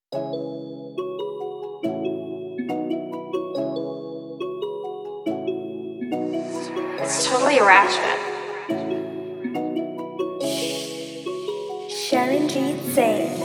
It's totally ratchet. Sharonjeet Singh.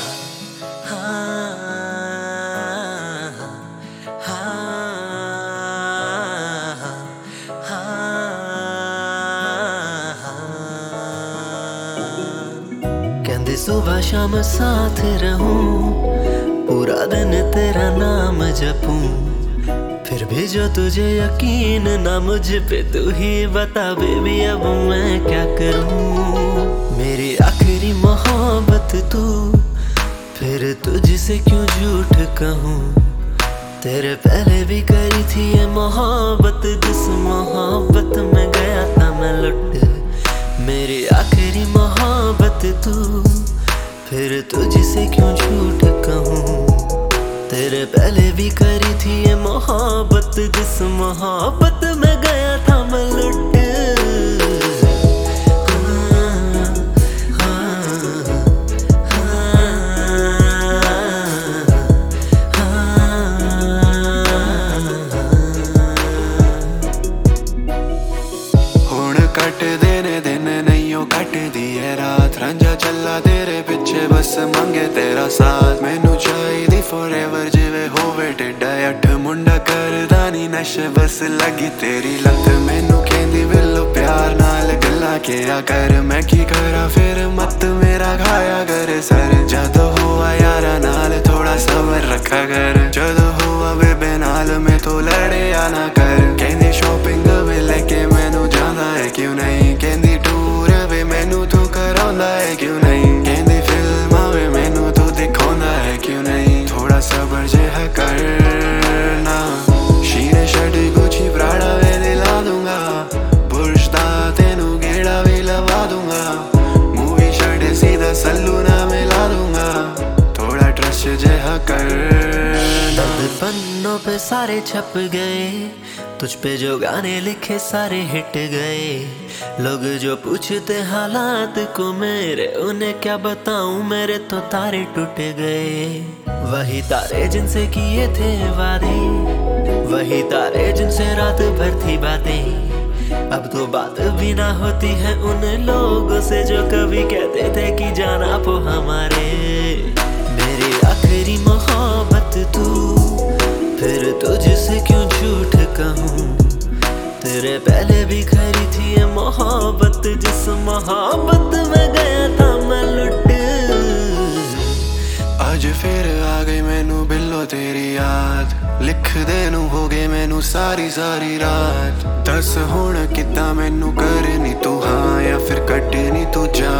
कहंदे सुबह शाम साथ रहूं, पूरा दिन तेरा नाम जपूं, फिर भी जो तुझे यकीन ना मुझ पे, तू ही बता बेबी अब मैं क्या करूं। मेरी आखिरी मोहब्बत तू, फिर तुझसे क्यों झूठ कहूं। तेरे पहले भी करी थी ये मोहब्बत, जिस मोहब्बत में गया था मैं लुट। मेरी आखिरी मोहब्बत तू, फिर तुझसे क्यों झूठ कहूं। तेरे पहले भी करी थी ये मोहब्बत, जिस मोहब्बत में गया था मैं लुट। कट देने दिन नहीं हो कट दी है रात, रंजा चला तेरे पिछे बस मंगे तेरा साथ। मैनू चाहिदी फॉरएवर जिवे होवे टेढ़ा अठ, मुंडा करदा नी नशे बस लगी तेरी लत। मैनू कहंदी बिल्लो प्यार नाल गल्ला किया कर, मैं की करा फिर मत मेरा खाया कर सर। जदों हुआ यारा नाल थोड़ा सबर रखा कर, जदों हुआ बेबे नाल मैं तो लड़े ना कर। कहंदी शॉपिंग वे लेके मैनू जांदा है क्यों नहीं, कहंदी टूर वे मैनू तू करांदा है क्यों नहीं, कहंदी फिल्मां वे मैनू तू दिखांदा है क्यों नहीं। थोड़ा सबर जिहा करना, शीरे शर्ट गुची प्राड़ा वे दिला दूंगा, बुर्श दा तेनू गेड़ा भी लवा दूंगा, मूवी शर्ट सीधा सल्लूना मिला दूंगा। थोड़ा ट्रस्ट जिहा करना। पन्नों पे सारे छप गए, तुझ पे जो गाने लिखे सारे हिट गए। लोग जो पूछते हालात को मेरे, उन्हें क्या बताऊं मेरे तो तारे टूट गए। वही तारे जिनसे किए थे वादे, वही तारे जिनसे रात भर थी बातें। अब तो बात भी ना होती है उन लोगों से जो कभी कहते थे कि जाना पो हमारे। मेरी आखिरी मोहब्बत तू, फिर तुझसे क्यों झूठ कहूं। तेरे पहले भी खरी थी ये मोहब्बत, जिस मोहब्बत में गया था मैं लुट। आज फिर आ गई मैनू बिल्लो तेरी याद, लिख देनू हो गए मैनू सारी सारी रात। दस हुण किद्दां मैनू करनी तू हाँ या फिर कटनी तू जा।